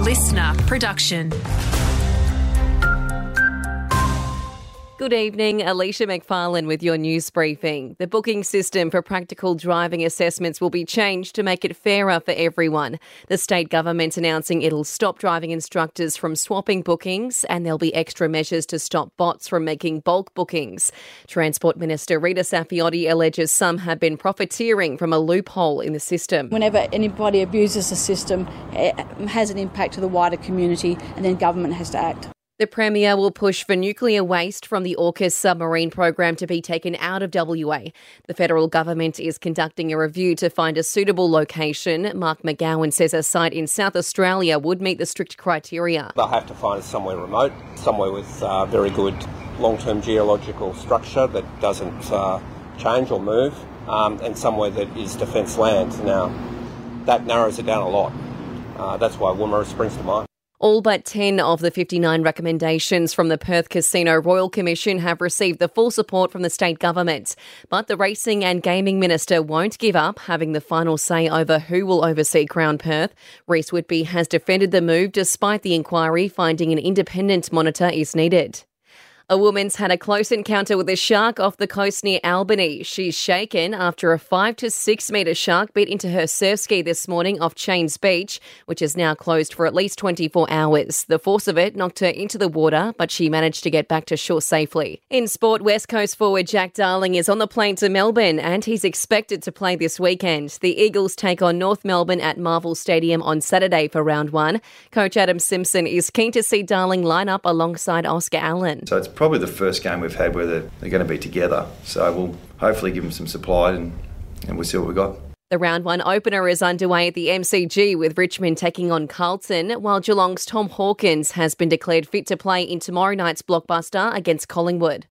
listener production. Good evening, Alicia McFarlane with your news briefing. The booking system for practical driving assessments will be changed to make it fairer for everyone. The state government's announcing it'll stop driving instructors from swapping bookings, and there'll be extra measures to stop bots from making bulk bookings. Transport Minister Rita Saffioti alleges some have been profiteering from a loophole in the system. Whenever anybody abuses the system, it has an impact to the wider community, and then government has to act. The Premier will push for nuclear waste from the AUKUS submarine program to be taken out of WA. The federal government is conducting a review to find a suitable location. Mark McGowan says a site in South Australia would meet the strict criteria. They'll have to find somewhere remote, somewhere with very good long-term geological structure that doesn't change or move, and somewhere that is defence land. Now, that narrows it down a lot. That's why Woomera springs to mind. All but 10 of the 59 recommendations from the Perth Casino Royal Commission have received the full support from the state government. But the Racing and Gaming Minister won't give up having the final say over who will oversee Crown Perth. Rhys Whitby has defended the move despite the inquiry finding an independent monitor is needed. A woman's had a close encounter with a shark off the coast near Albany. She's shaken after a 5 to 6 metre shark bit into her surf ski this morning off Chains Beach, which is now closed for at least 24 hours. The force of it knocked her into the water, but she managed to get back to shore safely. In sport, West Coast forward Jack Darling is on the plane to Melbourne and he's expected to play this weekend. The Eagles take on North Melbourne at Marvel Stadium on Saturday for round one. Coach Adam Simpson is keen to see Darling line up alongside Oscar Allen. So it's probably the first game we've had where they're going to be together. So we'll hopefully give them some supply and we'll see what we've got. The round one opener is underway at the MCG with Richmond taking on Carlton, while Geelong's Tom Hawkins has been declared fit to play in tomorrow night's blockbuster against Collingwood.